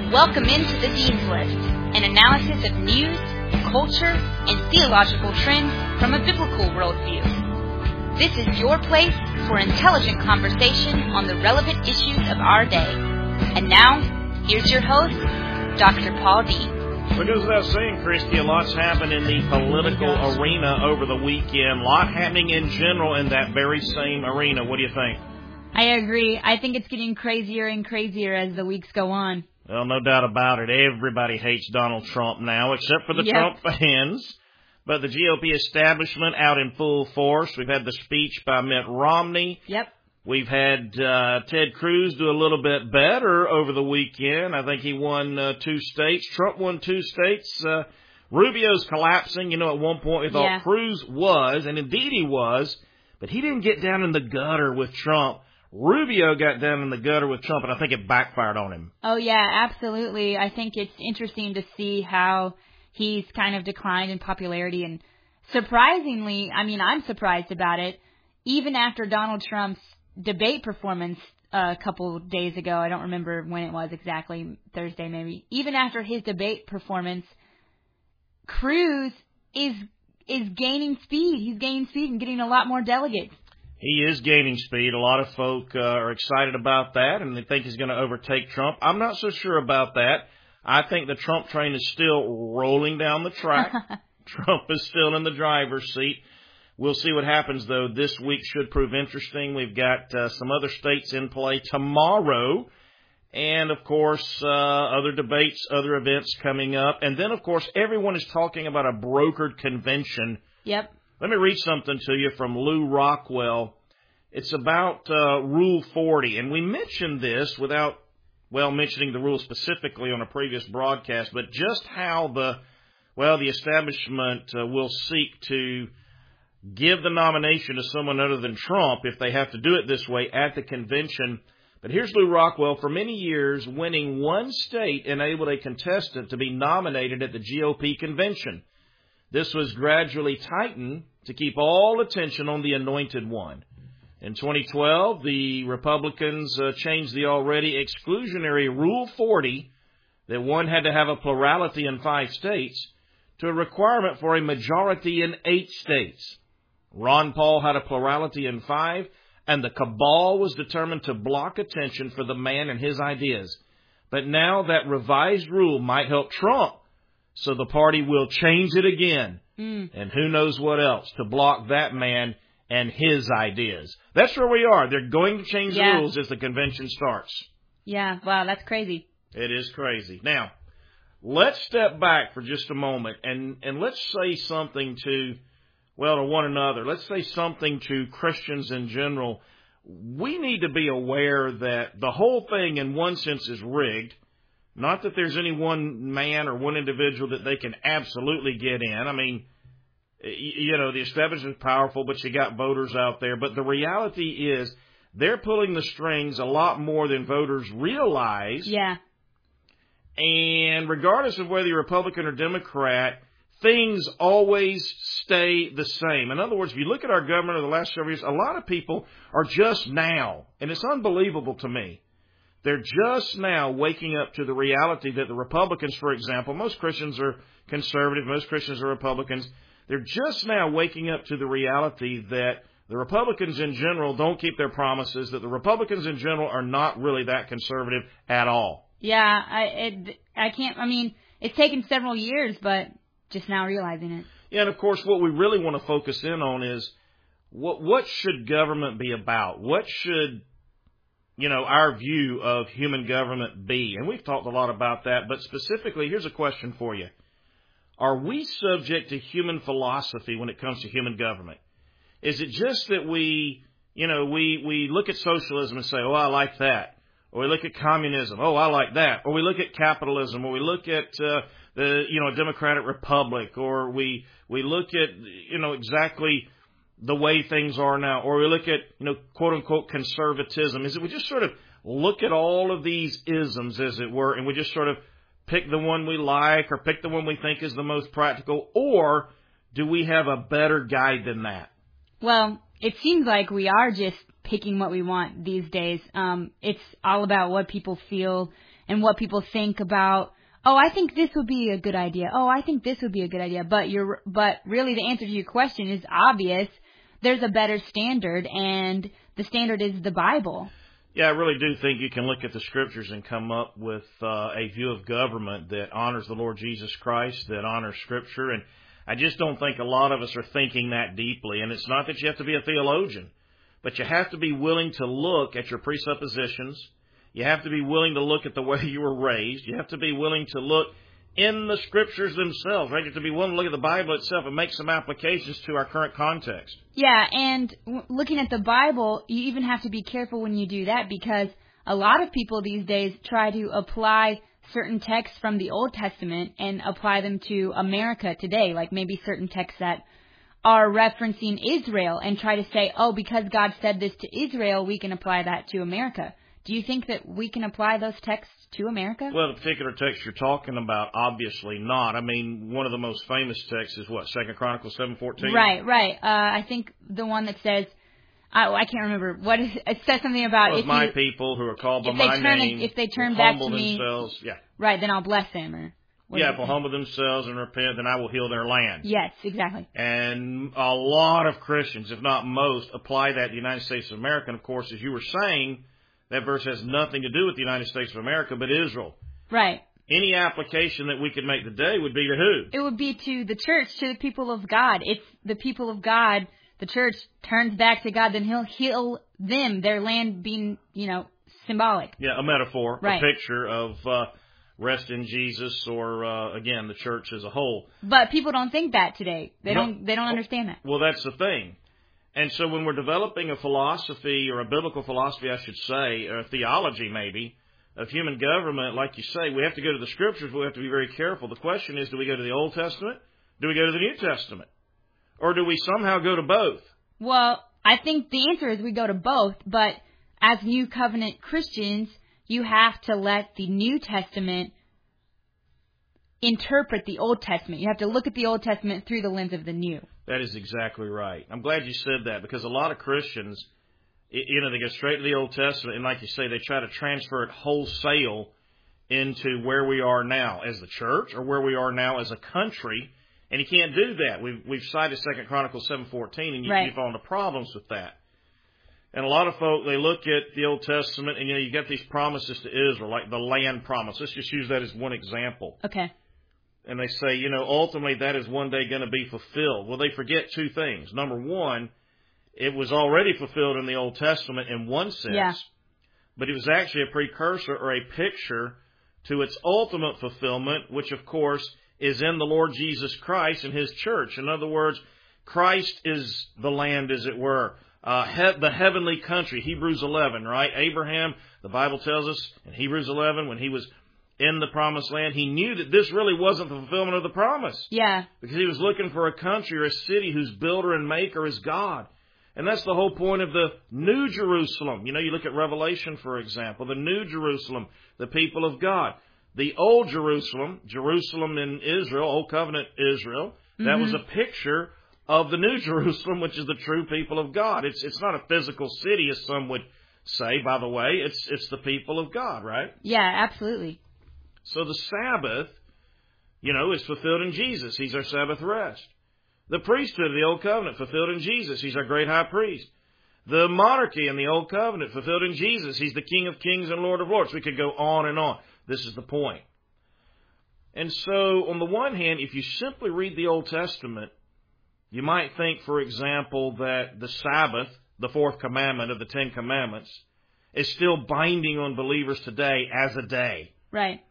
Welcome into the Dean's List, an analysis of news, culture, and theological trends from a biblical worldview. This is your place for intelligent conversation on the relevant issues of our day. And now, here's your host, Dr. Paul Dean. What goes without saying, Christy, a lot's happened in the political arena over the weekend. A lot happening in general in that very same arena. What do you think? I agree. I think it's getting crazier and crazier as the weeks go on. Well, no doubt about it. Everybody hates Donald Trump now, except for the Trump fans. But the GOP establishment out in full force. We've had the speech by Mitt Romney. Yep. We've had Ted Cruz do a little bit better over the weekend. I think he won 2 states. Trump won 2 states. Rubio's collapsing. You know, at one point we thought Cruz was, and indeed he was, but he didn't get down in the gutter with Trump. Rubio got down in the gutter with Trump, and I think it backfired on him. Oh, yeah, absolutely. I think it's interesting to see how he's kind of declined in popularity. And surprisingly, I mean, I'm surprised about it, even after Donald Trump's debate performance a couple of days ago. I don't remember when it was exactly, Thursday maybe. Even after his debate performance, Cruz is gaining speed. He's gaining speed and getting a lot more delegates. He is gaining speed. A lot of folk are excited about that, and they think he's going to overtake Trump. I'm not so sure about that. I think the Trump train is still rolling down the track. Trump is still in the driver's seat. We'll see what happens, though. This week should prove interesting. We've got some other states in play tomorrow, and, of course, other debates, other events coming up. And then, of course, everyone is talking about a brokered convention. Yep. Let me read something to you from Lou Rockwell. It's about Rule 40, and we mentioned this without, mentioning the rule specifically on a previous broadcast, but just how the establishment will seek to give the nomination to someone other than Trump if they have to do it this way at the convention. But here's Lou Rockwell. For many years, winning one state enabled a contestant to be nominated at the GOP convention. This was gradually tightened to keep all attention on the anointed one. In 2012, the Republicans changed the already exclusionary Rule 40 that one had to have a plurality in 5 states to a requirement for a majority in 8 states. Ron Paul had a plurality in 5, and the cabal was determined to block attention for the man and his ideas. But now that revised rule might help Trump, so the party will change it again, and who knows what else, to block that man and his ideas. That's where we are. They're going to change the rules as the convention starts. Yeah, wow, that's crazy. It is crazy. Now, let's step back for just a moment, and let's say something to one another. Let's say something to Christians in general. We need to be aware that the whole thing, in one sense, is rigged. Not that there's any one man or one individual that they can absolutely get in. I mean, the establishment is powerful, but you got voters out there. But the reality is they're pulling the strings a lot more than voters realize. Yeah. And regardless of whether you're Republican or Democrat, things always stay the same. In other words, if you look at our government over the last several years, a lot of people are just now, and it's unbelievable to me, they're just now waking up to the reality that the Republicans, for example, most Christians are conservative, most Christians are Republicans. They're just now waking up to the reality that the Republicans in general don't keep their promises, that the Republicans in general are not really that conservative at all. Yeah, it's taken several years, but just now realizing it. Yeah, and of course what we really want to focus in on is what should government be about? What should our view of human government be? And we've talked a lot about that, but specifically, here's a question for you. Are we subject to human philosophy when it comes to human government? Is it just that we look at socialism and say, oh, I like that. Or we look at communism, oh, I like that. Or we look at capitalism, or we look at the Democratic Republic, or we look at, exactly the way things are now, or we look at, quote-unquote conservatism. Is it we just sort of look at all of these isms, as it were, and we just sort of pick the one we like or pick the one we think is the most practical, or do we have a better guide than that? Well, it seems like we are just picking what we want these days. It's all about what people feel and what people think about, oh, I think this would be a good idea. Oh, I think this would be a good idea. But really the answer to your question is obvious. There's a better standard, and the standard is the Bible. Yeah, I really do think you can look at the Scriptures and come up with a view of government that honors the Lord Jesus Christ, that honors Scripture, and I just don't think a lot of us are thinking that deeply. And it's not that you have to be a theologian, but you have to be willing to look at your presuppositions. You have to be willing to look at the way you were raised. You have to be willing to look in the Scriptures themselves, right? You have to be willing to look at the Bible itself and make some applications to our current context. Yeah, and looking at the Bible, you even have to be careful when you do that, because a lot of people these days try to apply certain texts from the Old Testament and apply them to America today, like maybe certain texts that are referencing Israel, and try to say, oh, because God said this to Israel, we can apply that to America. Do you think that we can apply those texts to America? Well, the particular text you're talking about, obviously not. I mean, one of the most famous texts is what, 2 Chronicles 7:14? Right. I think the one that says, I can't remember what it says something about if my people who are called by my name, if they turn back to me, yeah, right, then I'll bless them. Or if they'll humble themselves and repent, then I will heal their land. Yes, exactly. And a lot of Christians, if not most, apply that to the United States of America. And of course, as you were saying, that verse has nothing to do with the United States of America, but Israel. Right. Any application that we could make today would be to who? It would be to the church, to the people of God. It's the people of God. The church turns back to God, then He'll heal them, their land being, symbolic. Yeah, a metaphor, right. A picture of rest in Jesus, or again, the church as a whole. But people don't think that today. They don't understand that. Well, that's the thing. And so when we're developing a philosophy, or a biblical philosophy, I should say, or a theology maybe, of human government, like you say, we have to go to the Scriptures. We have to be very careful. The question is, do we go to the Old Testament? Do we go to the New Testament? Or do we somehow go to both? Well, I think the answer is we go to both, but as New Covenant Christians, you have to let the New Testament interpret the Old Testament. You have to look at the Old Testament through the lens of the New. That is exactly right. I'm glad you said that, because a lot of Christians, they go straight to the Old Testament, and like you say, they try to transfer it wholesale into where we are now as the church, or where we are now as a country. And you can't do that. We've cited 2 Chronicles 7:14, and you fall into problems with that. And a lot of folk, they look at the Old Testament, and you get these promises to Israel, like the land promise. Let's just use that as one example. Okay. And they say, ultimately that is one day going to be fulfilled. Well, they forget two things. Number one, it was already fulfilled in the Old Testament in one sense, but it was actually a precursor or a picture to its ultimate fulfillment, which of course is in the Lord Jesus Christ and His church. In other words, Christ is the land, as it were, the heavenly country. Hebrews 11, right? Abraham, the Bible tells us in Hebrews 11, when he was in the promised land, he knew that this really wasn't the fulfillment of the promise. Yeah. Because he was looking for a country or a city whose builder and maker is God. And that's the whole point of the New Jerusalem. You look at Revelation, for example, the New Jerusalem, the people of God. The Old Jerusalem, Jerusalem in Israel, Old Covenant Israel, that was a picture of the New Jerusalem, which is the true people of God. It's not a physical city, as some would say, by the way. It's the people of God, right? Yeah, absolutely. So the Sabbath, is fulfilled in Jesus. He's our Sabbath rest. The priesthood of the Old Covenant, fulfilled in Jesus. He's our great high priest. The monarchy in the Old Covenant, fulfilled in Jesus. He's the King of kings and Lord of lords. We could go on and on. This is the point. And so, on the one hand, if you simply read the Old Testament, you might think, for example, that the Sabbath, the fourth commandment of the Ten Commandments, is still binding on believers today as a day. Right.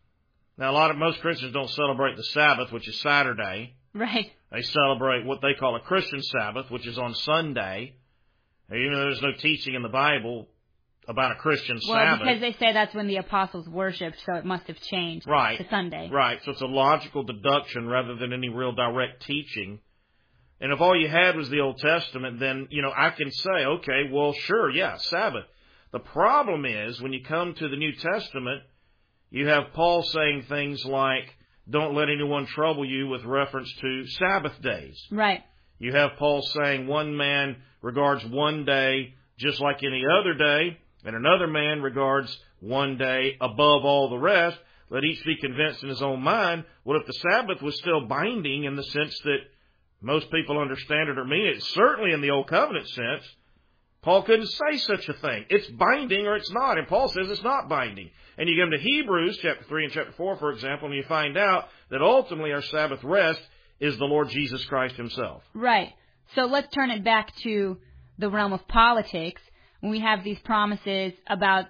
Now, most Christians don't celebrate the Sabbath, which is Saturday. Right. They celebrate what they call a Christian Sabbath, which is on Sunday. Even though there's no teaching in the Bible about a Christian Sabbath. Well, because they say that's when the apostles worshipped, so it must have changed to Sunday. Right. So it's a logical deduction rather than any real direct teaching. And if all you had was the Old Testament, then, I can say, okay, well, sure, yeah, Sabbath. The problem is, when you come to the New Testament, you have Paul saying things like, don't let anyone trouble you, with reference to Sabbath days. Right. You have Paul saying one man regards one day just like any other day, and another man regards one day above all the rest. Let each be convinced in his own mind. Well, if the Sabbath was still binding in the sense that most people understand it or mean it, certainly in the Old Covenant sense, Paul couldn't say such a thing. It's binding or it's not. And Paul says it's not binding. And you come to Hebrews chapter 3 and chapter 4, for example, and you find out that ultimately our Sabbath rest is the Lord Jesus Christ himself. Right. So let's turn it back to the realm of politics. When we have these promises about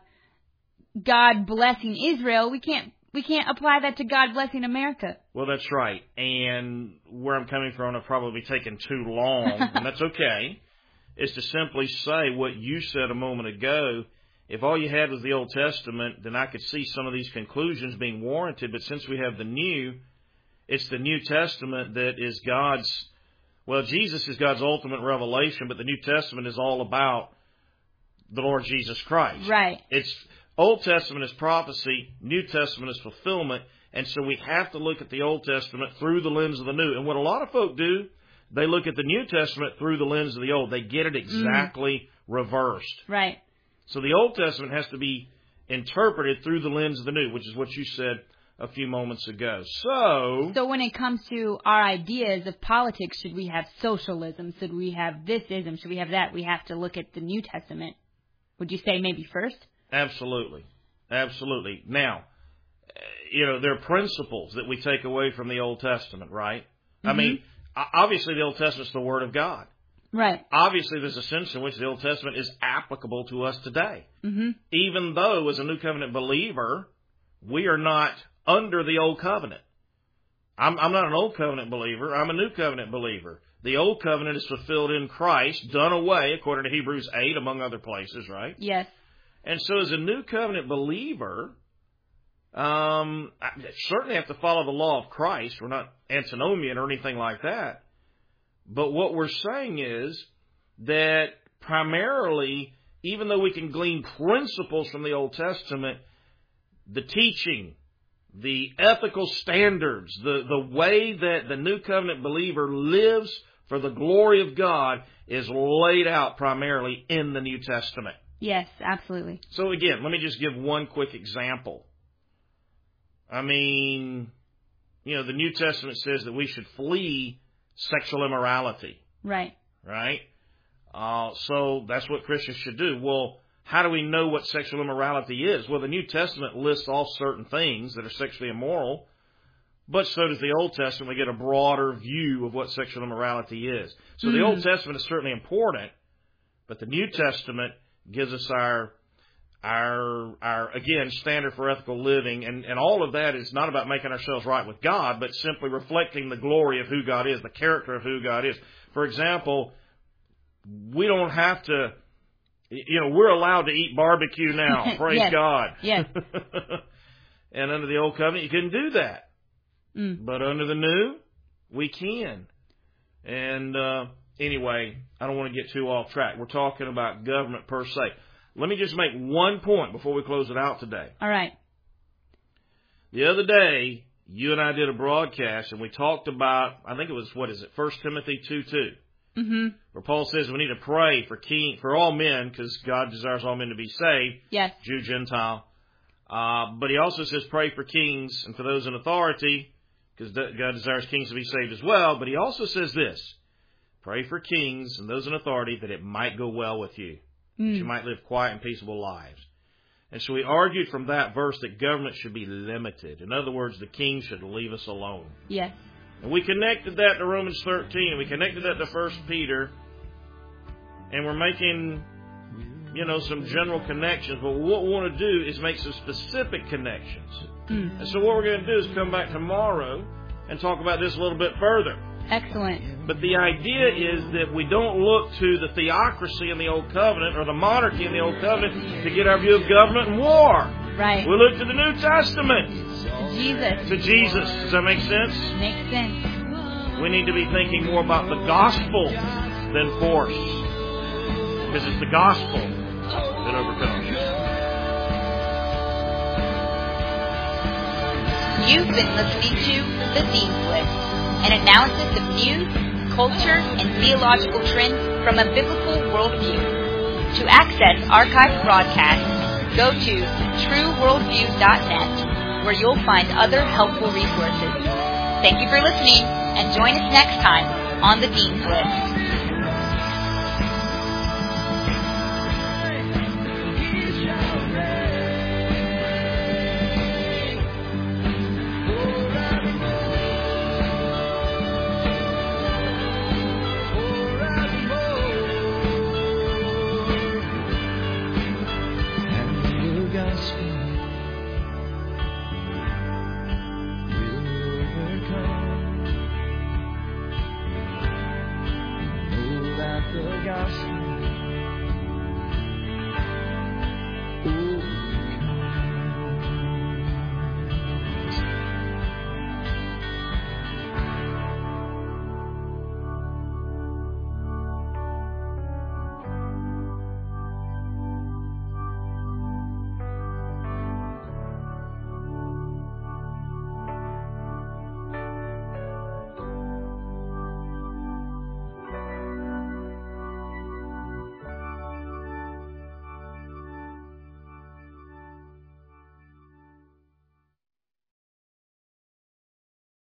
God blessing Israel, we can't apply that to God blessing America. Well, that's right. And where I'm coming from, I've probably taken too long, and that's okay, is to simply say what you said a moment ago. If all you had was the Old Testament, then I could see some of these conclusions being warranted. But since we have the New, it's the New Testament that is God's, well, Jesus is God's ultimate revelation, but the New Testament is all about the Lord Jesus Christ. Right. It's Old Testament is prophecy, New Testament is fulfillment, and so we have to look at the Old Testament through the lens of the New. And what a lot of folk do, they look at the New Testament through the lens of the Old. They get it exactly reversed. Right. So the Old Testament has to be interpreted through the lens of the New, which is what you said a few moments ago. So when it comes to our ideas of politics, should we have socialism? Should we have this ism? Should we have that? We have to look at the New Testament. Would you say maybe first? Absolutely. Absolutely. Now, there are principles that we take away from the Old Testament, right? Mm-hmm. I mean, obviously the Old Testament is the Word of God. Right. Obviously there's a sense in which the Old Testament is applicable to us today. Mm-hmm. Even though, as a New Covenant believer, we are not under the Old Covenant. I'm not an Old Covenant believer. I'm a New Covenant believer. The Old Covenant is fulfilled in Christ, done away, according to Hebrews 8, among other places, right? Yes. And so as a New Covenant believer, I certainly have to follow the law of Christ. We're not antinomian or anything like that. But what we're saying is that primarily, even though we can glean principles from the Old Testament, the teaching, the ethical standards, the way that the New Covenant believer lives for the glory of God is laid out primarily in the New Testament. Yes, absolutely. So again, let me just give one quick example. I mean, the New Testament says that we should flee sexual immorality. Right. Right? So that's what Christians should do. Well, how do we know what sexual immorality is? Well, the New Testament lists all certain things that are sexually immoral, but so does the Old Testament. We get a broader view of what sexual immorality is. So the Old Testament is certainly important, but the New Testament gives us our again, standard for ethical living, and all of that is not about making ourselves right with God, but simply reflecting the glory of who God is, the character of who God is. For example, we don't have to, we're allowed to eat barbecue now. Praise yes. God. Yes. And under the Old Covenant, you couldn't do that. But under the New, we can. And anyway, I don't want to get too off track. We're talking about government per se. Let me just make one point before we close it out today. All right. The other day, you and I did a broadcast, and we talked about, I think it was, 1 Timothy 2:2. Mm-hmm. Where Paul says we need to pray for all men, because God desires all men to be saved. Yes. Jew, Gentile. But he also says pray for kings and for those in authority, because God desires kings to be saved as well. But he also says this, pray for kings and those in authority that it might go well with you. That you might live quiet and peaceable lives. And so we argued from that verse that government should be limited. In other words, the king should leave us alone. Yes. And we connected that to Romans 13, and we connected that to 1 Peter, and we're making, some general connections. But what we want to do is make some specific connections. And so what we're going to do is come back tomorrow and talk about this a little bit further. Excellent. But the idea is that we don't look to the theocracy in the Old Covenant or the monarchy in the Old Covenant to get our view of government and war. Right. We look to the New Testament. Jesus. To Jesus. Does that make sense? Makes sense. We need to be thinking more about the gospel than force. Because it's the gospel that overcomes. You've been listening to The Themes List, an analysis of news, culture, and theological trends from a biblical worldview. To access archived broadcasts, go to trueworldview.net, where you'll find other helpful resources. Thank you for listening, and join us next time on the Dean's List.